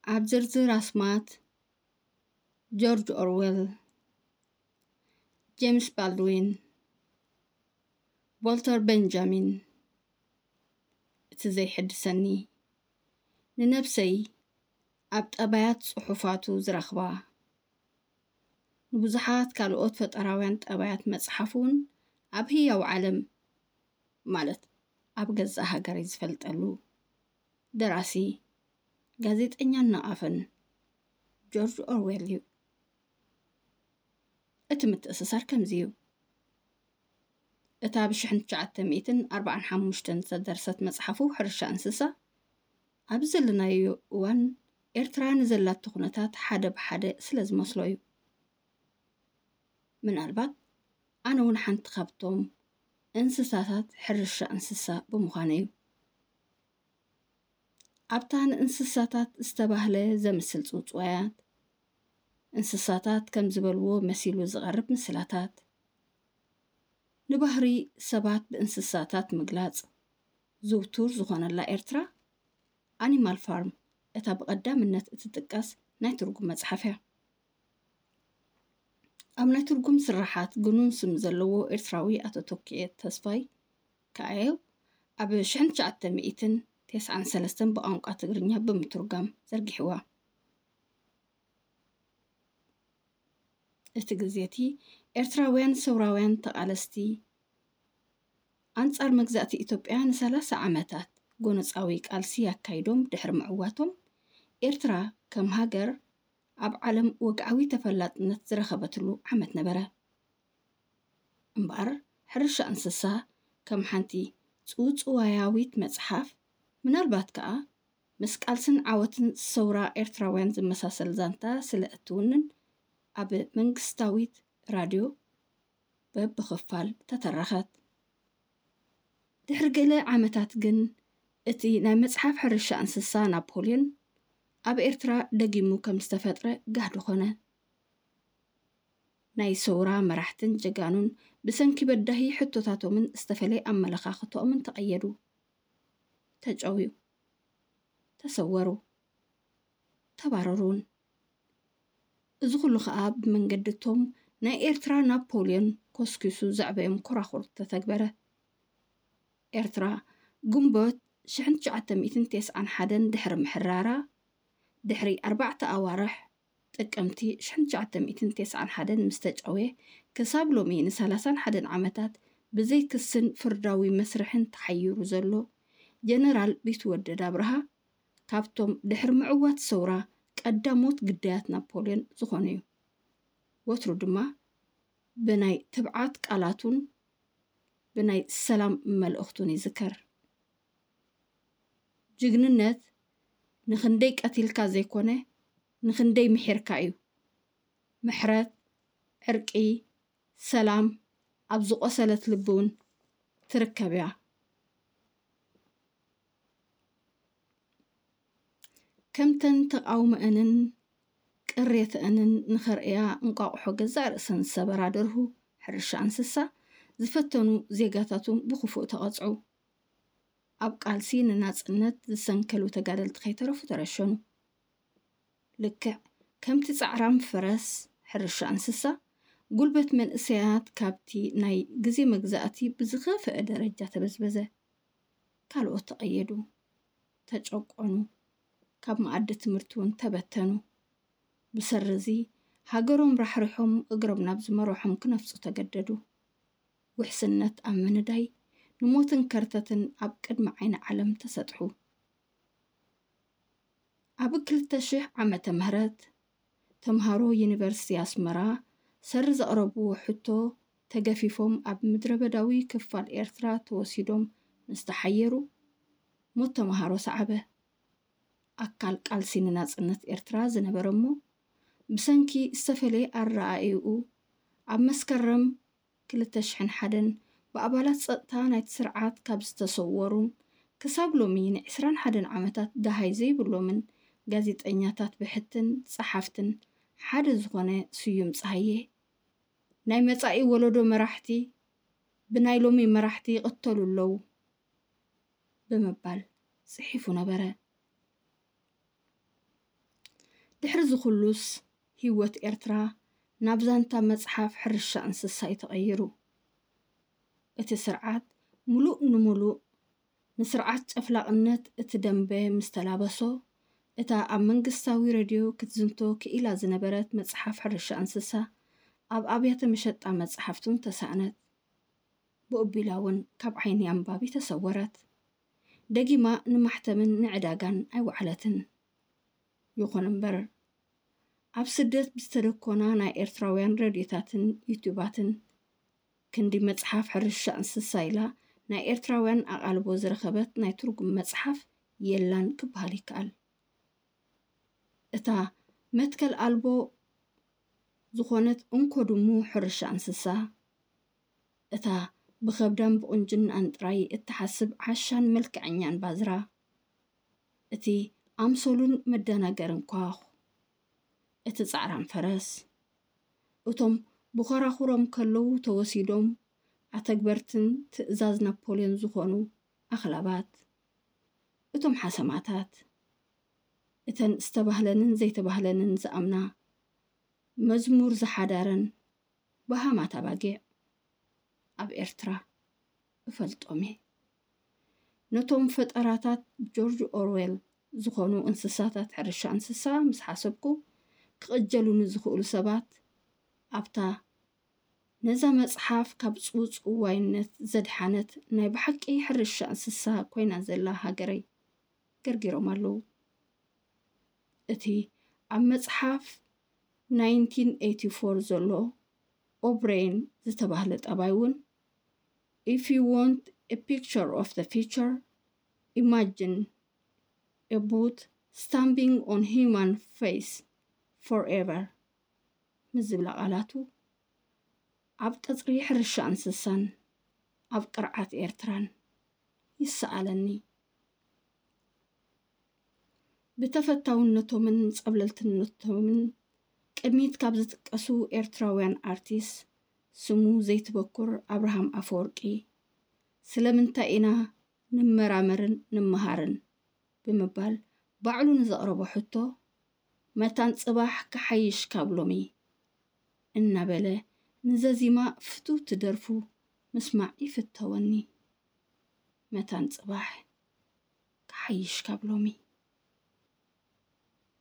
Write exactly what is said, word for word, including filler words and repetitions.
ኣብ ዝርዝር ኣስማት ጆርጅ ኦርዌል፣ ጄምስ ባልድዊን፣ ቮልተር ቤንጃሚን እቲ ዘይሕድሰኒ ንነብሰይ ኣብ ጠባያት ጽሑፋቱ ዝረኽባ ንብዙሓት ካልኦት ፈጠራውያን ጠባያት መጽሓፉን ኣብ ህያው ዓለም ማለት ኣብ ገዛ ሃገረይ ዝፈልጠሉ ደራሲ ጋዜጠኛን ነቓፍን ጆርጅ ኦርዌል እዩ። እቲ ምትእስሳር ከምዚ እዩ። እታ ብ1945 ዝተደርሰት መጽሓፉ ሕርሻ እንስሳ ኣብ ዘለናዮ እዋን ኤርትራ ንዘላቶ ኩነታት ሓደ ብሓደ ስለ ዝመስሎ እዩ። ምናልባት ኣነ እውን ሓንቲ ካብቶም እንስሳታት ሕርሻ እንስሳ ብምዃነ እዩ። ኣብታ ንእንስሳታት ዝተባህለ ዘምስል ጽውጽዋያት እንስሳታት ከም ዝበልዎ መሲሉ ዝቐርብ ምስላታት ንባህሪ ሰባት ብእንስሳታት ምግላጽ ዝውቱር ዝኾነላ ኤርትራ ኣኒማል ፋርም እታ ብቐዳምነት እትጥቀስ ናይ ትርጉም መጽሓፍ እያ። ኣብ ናይ ትርጉም ስራሓት ግኑን ስም ዘለዎ ኤርትራዊ ኣቶ ቶኪኤ ተስፋይ ከኣየው ኣብ ሽሕን ትሽዓተን ሚእትን ትስዓን ሰለስተን ብቋንቋ ትግርኛ ብምትርጓም ዘርጊሕዋ። እቲ ግዜቲ ኤርትራውያን ሰውራውያን ተቓለስቲ ኣንጻር መግዛእቲ ኢትዮጵያ ንሰላሳ ዓመታት ጎነፃዊ ቃልሲ ያካይዶም ድሕሪ ምዕዋቶም ኤርትራ ከም ሃገር ኣብ ዓለም ወግዓዊ ተፈላጥነት ዝረኸበትሉ ዓመት ነበረ። እምበር ሕርሻ እንስሳ ከም ሓንቲ ጽውጽዋያዊት መጽሓፍ ምናልባት ከዓ ምስ ቃልስን ዓወትን ሰውራ ኤርትራውያን ዝመሳሰል ዛንታ ስለ እትውንን ኣብ መንግስታዊት ራድዮ በብኽፋል ተተረኸት። ድሕሪ ገለ ዓመታት ግን እቲ ናይ መጽሓፍ ሕርሻ እንስሳ ናፖሊዮን ኣብ ኤርትራ ደጊሙ ከም ዝተፈጥረ ጋህዲ ኾነ። ናይ ሰውራ መራሕትን ጀጋኑን ብሰንኪ በዳሂ ሕቶታቶምን ዝተፈለየ ኣመለኻኽቶምን ተቐየዱ፣ ተጨውዩ፣ ተሰወሩ፣ ተባረሩን። እዚ ኩሉ ከዓ ብመንገድቶም ናይ ኤርትራ ናፖሊዮን ኮስኪሱ ዘዕበዮም ኮራኹር ተተግበረ። ኤርትራ ግንቦት ሽሕን ትሽዓተን ትስዓን ሓደን ድሕሪ ምሕራራ ድሕሪ ኣርባዕተ ኣዋርሕ ጥቅምቲ ሽሕን ትሽዓተን ትስዓን ሓደን ምስ ተጨወየ ክሳብ ሎሚ ንሰላሳን ሓደን ዓመታት ብዘይ ክስን ፍርዳዊ መስርሕን ተሓይሩ ዘሎ ጀነራል ቢትወደድ ኣብርሃ ካብቶም ድሕሪ ምዕዋት ሰውራ ቀዳሞት ግዳያት ናፖሊዮን ዝኾኑ እዩ። ወትሩ ድማ ብናይ ትብዓት ቃላቱን ብናይ ሰላም መልእኽቱን ይዝከር። ጅግንነት ንኽንደይ ቀቲልካ ዘይኮነ ንኽንደይ ምሒርካ እዩ። ምሕረት፣ ዕርቂ፣ ሰላም ኣብ ዝቆሰለት ልቢ እውን ትርከብ እያ። ከምተን ተቃውመአንን ቅሬተአንን ንኸርእያ እንቋቑሖ ገዛእ ርእሰን ሰበራ ደርሁ ሕርሻ እንስሳ ዝፈተኑ ዜጋታቱን ብኽፉእ ተቐጽዑ። ኣብ ቃልሲ ንናጽነት ዝሰንከሉ ተጋደልቲ ከይተረፉ ተረሸኑ። ልክዕ ከምቲ ጻዕራም ፈረስ ሕርሻ እንስሳ ጉልበት መንእሰያት ካብቲ ናይ ግዜ መግዛእቲ ብዝኸፍአ ደረጃ ተበዝበዘ። ካልኦት ተቐየዱ፣ ተጨቆኑ፣ ካብ መኣዲ ትምህርቲ እውን ተበተኑ። ብሰረዚ ሃገሮም ራሕሪሖም እግሮም ናብ ዝመርሖም ክነፍፁ ተገደዱ። ውሕስነት ኣብ ምንዳይ ንሞትን ከርተትን ኣብ ቅድሚ ዓይኒ ዓለም ተሰጥሑ። ኣብ ክልተ ሽሕ ዓመተ ምህረት ተምሃሮ ዩኒቨርሲቲ ኣስመራ ሰሪ ዘቕረብዎ ሕቶ ተገፊፎም ኣብ ምድረ በዳዊ ክፋል ኤርትራ ተወሲዶም ምስ ተሓየሩ ሞት ተምሃሮ ሰዓበ። ኣካል ቃልሲ ንናጽነት ኤርትራ ዝነበረ እሞ ብሰንኪ ዝተፈለየ ኣረኣእዩ ኣብ መስከረም ክልተ ሽሕን ሓደን ብኣባላት ጸጥታ ናይቲ ስርዓት ካብ ዝተሰወሩን ክሳብ ሎሚ ንዕስራን ሓደን ዓመታት ዳሃይ ዘይብሎምን ጋዜጠኛታት ብሕትን ጸሓፍትን ሓደ ዝኾነ ስዩም ፀሃየ ናይ መጻኢ ወለዶ መራሕቲ ብናይ ሎሚ መራሕቲ ይቕተሉ ኣለዉ ብምባል ጽሒፉ ነበረ። ድሕሪ ዝኹሉስ ህይወት ኤርትራ ናብ ዛንታ መጽሓፍ ሕርሻ እንስሳ ይተቐይሩ። እቲ ስርዓት ሙሉእ ንሙሉእ ንስርዓት ጨፍላቕነት እቲ ደንበ ምስ ተላበሶ እታ ኣብ መንግስታዊ ሬድዮ ክትዝንቶ ክኢላ ዝነበረት መጽሓፍ ሕርሻ እንስሳ ኣብ ኣብያተ መሸጣ መጽሓፍቱን ተሳእነት። ብኡቢላ እውን ካብ ዓይኒ ኣንባቢ ተሰወረት። ደጊማ ንማሕተምን ንዕዳጋን ኣይወዕለትን። ይኹን እምበር ኣብ ስደት ብዝተደኮና ናይ ኤርትራውያን ሬድዮታትን ዩቱባትን ክንዲ መጽሓፍ ሕርሻ እንስሳ ኢላ ናይ ኤርትራውያን ኣቓልቦ ዝረኸበት ናይ ትርጉም መጽሓፍ የላን ክበሃል ይከኣል። እታ መትከል ኣልቦ ዝኾነት እንኮድሙ ሕርሻ እንስሳ እታ ብኸብዳን ብቁንጅናን ጥራይ እትሓስብ ዓሻን መልክዐኛን ባዝራ እቲ ኣምሶሉን መደናገርን ኳኹ እቲ ጻዕራን ፈረስ እቶም ብኸራኹሮም ከለዉ ተወሲዶም ኣተግበርትን ትእዛዝ ናፖሊዮን ዝኾኑ ኣኽላባት እቶም ሓሰማታት እተን ዝተባህለንን ዘይተባህለንን ዝኣምና መዝሙር ዝሓዳረን በሃማት ኣባጊዕ ኣብ ኤርትራ እፈልጦም እየ። ነቶም ፈጠራታት ጆርጅ ኦርዌል ዝኾኑ እንስሳታት ሕርሻ እንስሳ ምስ ሓሰብኩ ክቕጀሉን ዝኽእሉ ሰባት ኣብታ ነዛ መጽሓፍ ካብ ጽውጽዋይነት ዘድሓነት ናይ ብሓቂ ሕርሻ እንስሳ ኮይና ዘላ ሃገረይ ገርጊሮም ኣለዉ። እቲ ኣብ መጽሓፍ ናይንቲን ኤይቲ ፎር ዘሎ ኦብሬን ዝተባህለ ጠባይ እውን if you want a picture of the future, imagine a boot stamping on human face forever. ምዝብላ ቃላቱ ኣብ ቀጽሪ ሕርሻ እንስሳን ኣብ ቅርዓት ኤርትራን ይሰኣለኒ። ብተፈታውነቶምን ጸብለልትነቶምን ቅድሚት ካብ ዝጥቀሱ ኤርትራውያን ኣርቲስት ስሙ ዘይትበኩር ኣብርሃም ኣፈወርቂ ስለምንታይ ኢና ንመራመርን ንምሃርን ብምባል ባዕሉ ንዘቕረቦ ሕቶ መታን ጽባሕ ክሓይሽ ካብ ሎሚ እናበለ ንዘዚማ ፍቱ ትደርፉ ምስማዕ ይፍተወኒ። መታን ጽባሕ ክሓይሽ ካብ ሎሚ